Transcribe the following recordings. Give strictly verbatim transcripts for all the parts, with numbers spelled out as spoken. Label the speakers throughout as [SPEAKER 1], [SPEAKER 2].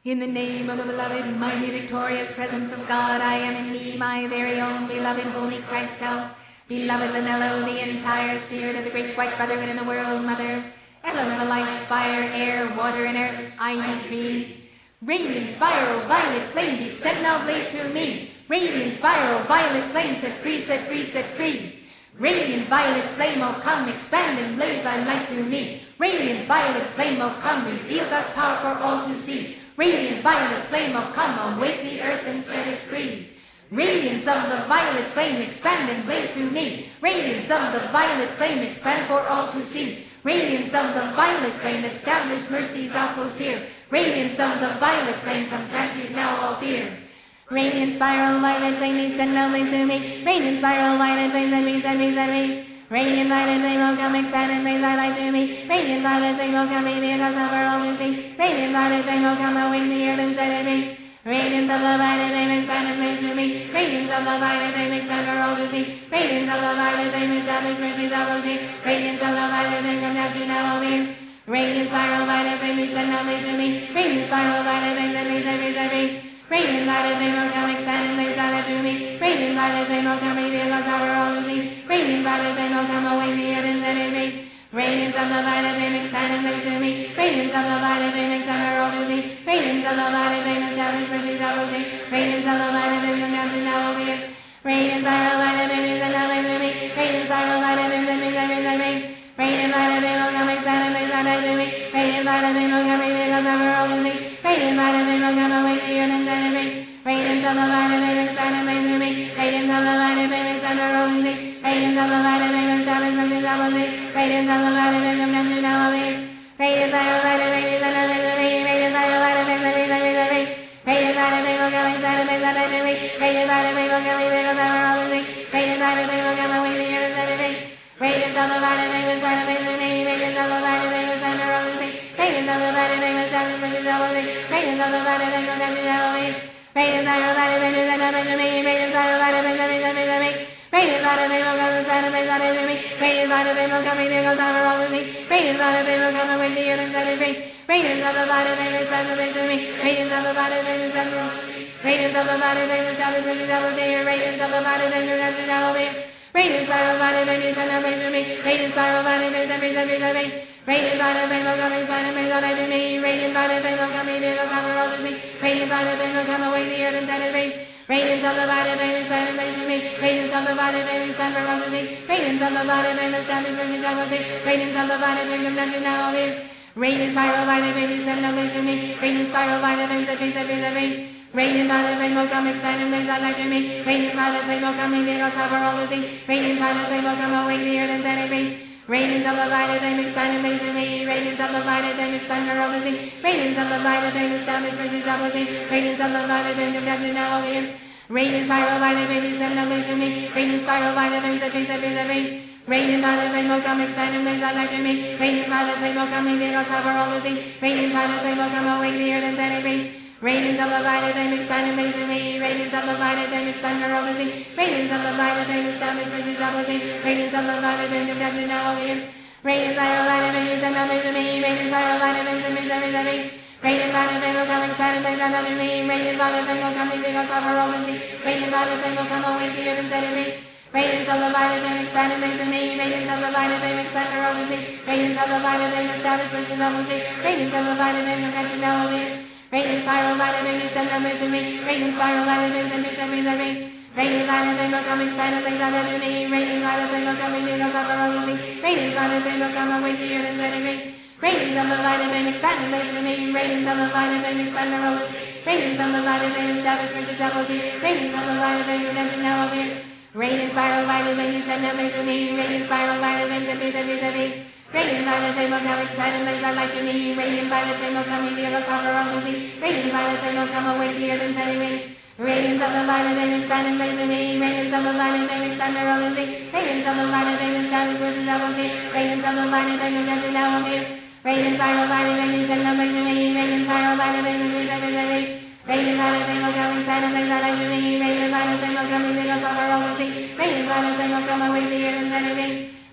[SPEAKER 1] In the name of the beloved, mighty, victorious presence of God, I am in me, my very own beloved, holy Christ self, beloved Lanello, the entire spirit of the great white brotherhood in the world, mother, elemental life, fire, air, water, and earth, I decree. Radiant spiral, violet flame, descend now, blaze through me. Radiant spiral, violet flame, set free, set free, set free. Radiant violet flame, oh come, expand and blaze thy light through me. Radiant violet flame, oh come, reveal God's power for all to see. Radiant violet flame, oh come, awake the earth and set it free. Radiance of the violet flame, expand and blaze through me. Radiance of the violet flame, expand for all to see. Radiance of the violet flame, establish mercy's outpost here. Radiance of the violet flame, come transmute now all fear. Radiant spiral, violet flame, descend now, blaze through me. Radiant spiral, violet flame, send me, send me, send me. Radiant violet flame, oh come, expand and blaze thy light through me. Radiant violet flame, oh come, reveal God's love for all to see. Radiant violet flame, oh come, awake the earth and set it free. Radiance of the violet flame, expand and blaze through me. Radiance of the violet flame, expand for all to see. Radiance of the violet flame, establish mercy's outpost here. Radiance of the violet flame, come down to now, all fear. Radiant spiral, violet flame, descend now, blaze through me. Radiant spiral, violet flame, set me, set me, set me. Radiant violet flame, oh come, expand and blaze thy light through me. Radiant violet flame, oh come, reveal God's power all to see. Radiant violet flame, oh come, awake the earth and set it free. Radiance of the violet flame, expand and blaze through me. Radiance of the violet flame, expand for all to see. Radiance of the violet flame, establish mercy's outpost here. Radiance of the violet flame, come down to now all fear. Radiant spiral, violet flame, descend now, blaze through me. Radiant spiral, violet flame, set me, set me, set me. Radiant violet flame, oh come, expand and blaze thy light through me. Radiant violet flame, oh come, reveal God's power for all to see. Radiant violet flame, oh come, awake the earth and set it free. Radiance of the violet flame, expand and blaze through me. Radiance of the violet flame, expand for all to see. Radiance of the violet flame, establish mercy's outpost here. Radiance of the violet flame, come down to now all fear. Radiant violet violet flame, descend and blaze through me. Radiant violet violet flame, set me, set me, set me. Radiant violet flame, oh come, expand and blaze thy light through me. Radiant violet flame, oh come, reveal God's power for all to see. Radiant violet flame, oh come, awake the earth and set it free. Radiance of the violet flame, expand and blaze through me. Radiance of the violet flame, expand for all to see. Radiance of the violet flame, establish mercy's outpost here. Radiance of the violet flame, come down to now all fear. Radiant spiral, violet flame, descend and blaze through me. Radiant spiral, violet flame, set me, set me, set me. Radiant violet flame, oh come, expand and blaze thy light through me. Radiant violet flame, oh come, reveal God's power for all to see. Radiant violet flame, oh come, awake the earth and set it free. Radiance of the violet flame, expand and blaze through me. Radiance of the violet flame, expand for all to see. Radiance of the violet flame, establish mercy's outpost here. Radiance of the violet flame, come down to now all fear. Radiant spiral, violet flame, descend and blaze through me. Radiant spiral, violet flame, set me, set me, set me. Radiant violet flame, oh come, expand and blaze thy light through me. Radiant violet flame, oh come, reveal God's power for all to see. Radiant violet flame, oh come, awake the earth and set it free. Radiance of the violet flame, expand and blaze through me. Radiance of the violet flame, expand for all to see. Radiance of the violet flame, establish mercy's outpost here. Radiance of the violet flame, come down to now all fear. Radiant spiral, violet flame, descend and blaze through me. Radiant spiral, violet flame, set me, set me, set me. Radiant violet flame, oh come, expand and blaze thy light through me. Radiant violet flame, oh come, reveal God's power for all to see. Radiant violet flame, oh come, awake the earth and set it free. Radiance of the violet flame, expand and blaze through me. Radiance of the violet flame, expand for all to see. Radiance of the violet flame, establish mercy's outpost here. Radiance of the violet flame, come down to now all fear. Radiant spiral, violet flame, descend and blaze through me. Radiant spiral, violet flame, set me, set me, set me. Radiant violet flame, oh come, expand and blaze thy light through me. Radiant violet flame, oh come, reveal God's power for all to see. Radiant violet flame, oh come, awake the earth and set it free. Radiance of the violet flame, expand and blaze through me. Radiance of the violet flame, expand for all to see. Radiance of the violet flame, establish mercy's outpost here. Radiance of the violet flame, come down to now all fear. Radiant spiral, violet flame, descend and blaze through me. Radiant spiral, violet flame, set me, set me, set me. Radiant violet flame, oh come, expand and blaze thy light through me. Radiant violet flame, oh come, reveal God's power for all to see. Radiant violet flame, oh come, awake the earth and set it free. Radiance of the violet flame, expand and blaze through me. Radiance of the violet flame, expand for all to see. Radiance of the violet flame, establish mercy's outpost here. Radiance of the violet flame, come down to now all fear. Radiant spiral, violet flame, descend and blaze through me. Radiant spiral, violet flame, set me, set me, set me. Radiant violet flame, oh come, expand and blaze thy light through me. Radiant violet flame, oh come, reveal God's power for all to see. Radiant violet flame, oh come, awake the earth and set it free. Radiance of the violet flame, expand and blaze through me. Radiance of the violet flame, expand for all to see. Radiance of the violet flame, establish mercy's outpost here. Radiance of the violet flame, come down to now all fear. Radiant spiral, violet flame, descend and blaze through me. Radiant spiral, violet flame, set me, set me, set me. Radiant violet flame, oh come, expand and blaze thy light through me. Radiant violet flame, oh come, reveal God's power for all to see. Radiant violet flame, oh come, awake the earth and set it free. Radiance of the violet flame, expand and blaze through me. Radiance of the violet flame, expand for all to see. Radiance of the violet flame, establish mercy's outpost here. Radiance of the violet flame, come down to now all fear. Radiant spiral, violet flame, descend and blaze through me. Radiant spiral, violet flame, set me, set me, set me. Radiant violet flame, oh come, expand and blaze thy light through me. Radiant violet flame, oh come, reveal God's power for all to see. Radiant violet flame, oh come, awake the earth and set it free.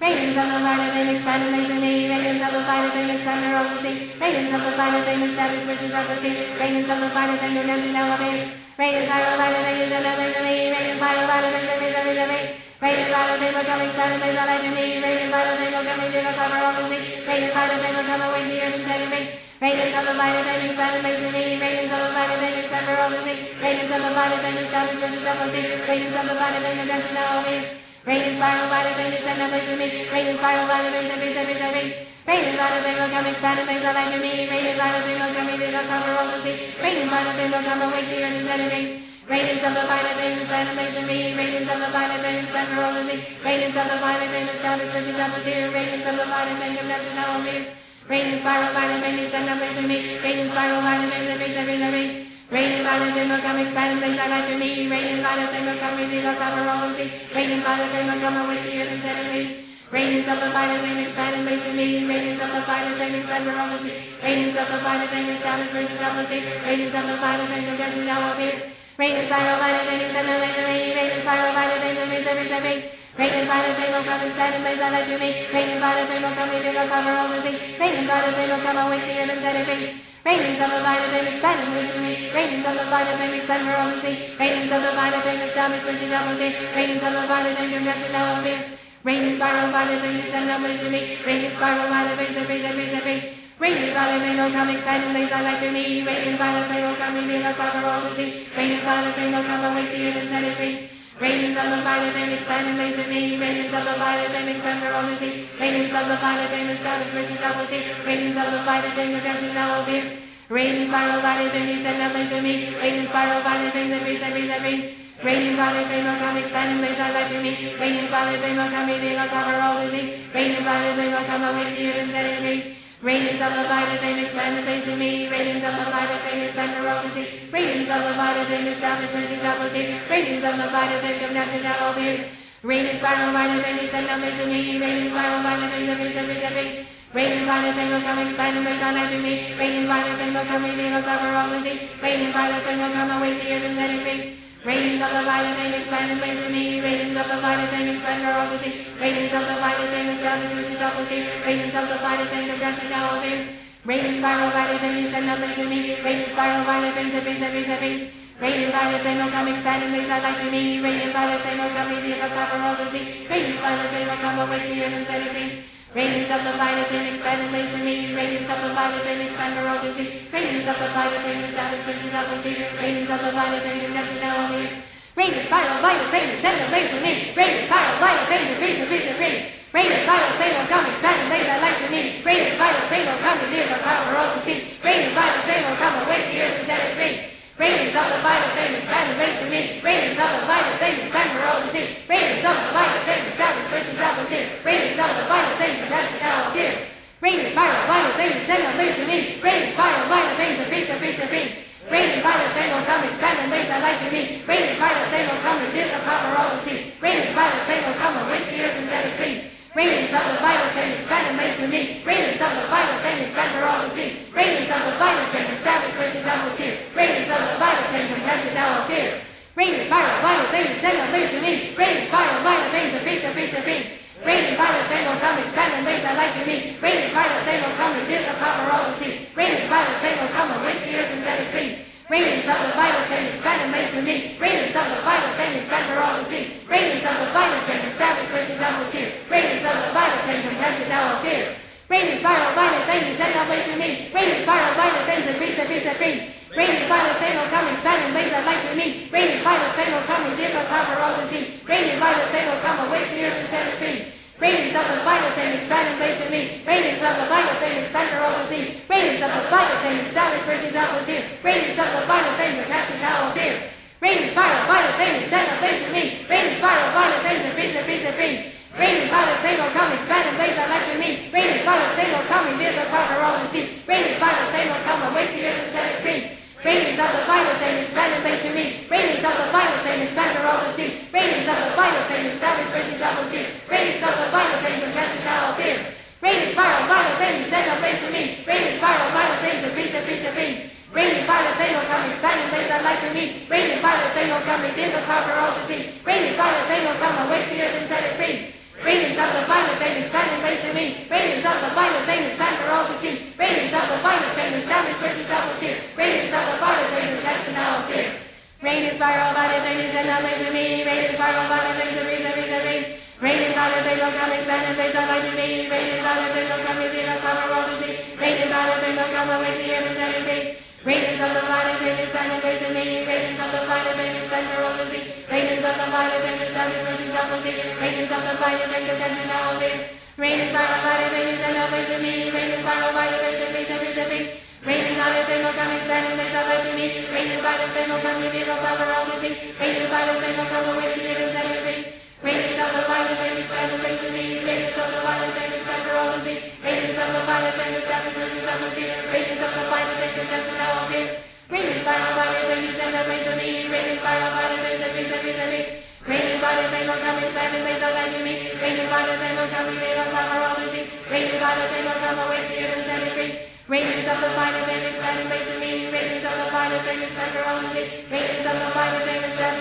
[SPEAKER 1] Radiance of the violet flame expand and blaze in me. Radiance of the violet flame expand and roll the sea. Radiance of the violet flame establish virtues of the sea. Radiance of the violet flame go down to now of it. Radiance viral violet flame is in the blaze in me. Radiance viral violet flame is in the blaze in me. Radiance violet flame will come expand and blaze all light in me. Radiance violet flame will come and give us power all the sea. Radiance violet flame will come awake the earth and set it free. Radiance of the violet flame expand and blaze in me. Radiance of the violet flame expand for all the sea. Radiance of the violet flame establish virtues of the sea. Radiance of the violet flame go down to now of it. Radiance viral violet flame descend and blaze with me. Radiance viral violet flame set free, set free, set free. Radiance violet flame will come expand and blaze all light in me. Radiance violet flame will come and give us power all the sea. Radiance violet flame will come awake the earth and set it free. Radiance of the violet flame expand and blaze in me. Radiance of the violet flame expand for all the sea. Radiance of the violet flame establish virtues of the sea. Radiance of the violet flame come down to now of it. Radiance viral violet flame descend and blaze in me. Radiance viral violet flame set free, set free, set free. Radiant violet flame will come expand and blaze all light through me. Radiant violet flame will come reveal us power all the sea. Radiant violet flame will come awake the earth and set it free. Radiance of the violet flame expand and blaze in me. Radiance of the violet flame expand for all the sea. Radiance of the violet flame establish virtues of the sea. Radiance of the violet flame come down to now of here. Radiance viral violet flame descend and blaze in me. Radiance viral violet flame set free, set free, set free. Radiant violet flame will come expand and blaze all light through me. Radiant violet flame will come reveal us power all the sea. Radiant violet flame will come awake the earth and set it free. Radiance of the violet flame expand and blaze in me. Radiance of the violet flame expand for all the sea. Radiance of the violet flame establish virtues of the sea. Radiance of the violet flame come down to now of here. Radiance viral violet flame descend and blaze through me. Radiance viral violet flame set free, set free, set free. Radiant violet flame will come expand and blaze all light through me. Radiant violet flame will come reveal us power all the sea. Radiant violet flame will come awake the earth and set it free. Radiance of the violet flame expand and blaze in me. Radiance of the violet flame expand for all the sea. Radiance of the violet flame establish virtues of the sea. Radiance of the violet flame come down to now of here. Radiance viral violet flame descend and blaze in me. Radiance viral violet flame set free, set free, set free. Radiant violet flame will come expand and blaze all light through me. Radiant violet flame will come reveal us power all the sea. Radiant violet flame will come awake the earth and set it free. Radiance of the violet flame expand and blaze in me. Radiance of the violet flame expand for all the sea. Radiance of the violet flame establish mercies of the sea. Radiance of the violet flame come down to now of here. Radiance viral violet flame descend and blaze in me. Radiance viral violet flame set free, set free, set free. Radiant violet flame will come expand and blaze all light through me. Radiant violet flame will come reveal us power all the sea. Radiant violet flame will come awake the earth and set it free. Radiance of the violet flame expand and blaze in me. Radiance of the violet flame expand for all the sea. Radiance of the violet flame establish virtues of the sea. Radiance of the violet flame come down to now of here. Radiance viral violet flame descend and blaze in me. Radiance viral violet flame set free, set free, set free. Radiant violet flame will come expand and blaze all light through me. Radiant violet flame will come reveal us power all the sea. Radiant violet flame will come awake the earth and set it free. Radiance of the violet flame expand and blaze in me. Radiance of the violet flame expand for all the sea. Radiance of the violet flame establish virtues of the sea. Radiance of the violet flame come down to now of here. Radiance viral violet flame descend and blaze in me. Radiance viral violet flame set free, set free, set free. Radiant violet flame will come expand and blaze that light through me. Radiant violet flame will come reveal us power all the sea. Radiant violet flame will come awake the earth and set it free. Radiance of the violet flame expand and blaze in me. Radiance of the violet flame expand for all the sea. Radiance of the violet flame establish virtues of the sea. Radiance of the violet flame come down to now of here. Radiance viral violet flame descend and blaze in me. Radiance viral violet flame set free, set free, set free. Radiant violet flame will come expand and blaze that light through me. Radiant violet flame will come reveal us power all the sea. Radiant violet flame will come awake the earth and set it free. Radiance of the violet flame expand and blaze through me. Radiance of the violet flame expand for all to see. Radiance of the violet flame establish versus atmosphere. Radiance of the violet flame from heaven to now appear. Radiance viral violet flame descend and blaze through me. Radiance viral violet flame to face to face to face. Radiant violet flame will come expand and blaze that light through me. Radiant violet flame will come reveal the power all to see. Radiant violet flame will come awake the earth and set it free. Radiance of the violet flame expand and blaze through me. Radiance of the violet flame expand for all to see. Radiance of the violet flame establish versus atmosphere. Radiance of the violet flame from heaven to now appear. Radiance viral violet flame descend and blaze through me. Radiance viral violet flame to face to face to free. Radiant violet flame will come expand and blaze that light through me. Radiant violet flame will come reveal us power for all to see. Radiant violet flame will come awake the earth and set it free. Radiance of the violet flame expand and blaze through me. Radiance of the violet flame expand for all to see. Radiance of the violet flame establish versus atmosphere. Radiance of the violet flame will capture now appear. Radiance viral violet flame descend and blaze through me. Radiance viral violet flame to face to face to free. Radiant violet flame will come expand and blaze that light through me. Radiant violet flame will come reveal us power for all to see. Radiant violet flame will come awake the earth and set it free. Radiance of the violet flame expand and blaze through me. Radiance of the violet flame expand for all to see. Radiance of the violet flame establish versus atmosphere. Radiance of the violet flame from capture now appear. Radiance viral violet flame descend and blaze through me. Radiance viral violet flame to face to face to free. Radiant violet flame will come expand and blaze that light through me. Radiant violet flame will come reveal us power for all to see. Radiant violet flame will come awake the earth and set it free. Radiance of the violet flame expand and blaze through me. Radiance of the violet flame expand for all to see. Radiance of the violet flame establish versus self-esteem. Radiance of the violet flame protection now of fear. Radiance viral violet flame descend and blaze through me. Radiance viral violet flame to reason, reason, reason. Radiant violet flame will come expand and blaze the light to me. Radiant violet flame will come reveal us power all to see. Radiant violet flame will come awake the earth and set it free. Radiance of the violet flame expand and blaze to me. Radiance of the violet flame expand for all to see. Radiance of the violet flame establish mercy self-mercy. Radiance of the violet flame protection now of fear. Radiance viral violet flame descend and blaze to me. Radiance viral violet flame set free, set free, set free. Radiant violet flame will come expand and blaze the light to me. Radiant violet flame will come reveal us power all to see. Radiant violet flame will come awake the earth and set it free. Radiance of the violet flame expand and blaze to me. Radiance of the violet flame expand for all to see. Radiance of the violet flame establish mercy self-mercy. Radiance of the violet flame protection now of fear. Radiance viral violet flame descend and blaze to me. Radiance viral violet flame set free, set free, set free. Radiant violet flame will come expand and blaze the light to me. Radiant violet flame will come reveal us power all to see. Radiant violet flame will come awake the earth and set it free. Radiance of the violet flame expand and blaze to me. Radiance of the violet flame expand for all to see. Radiance of the violet flame establish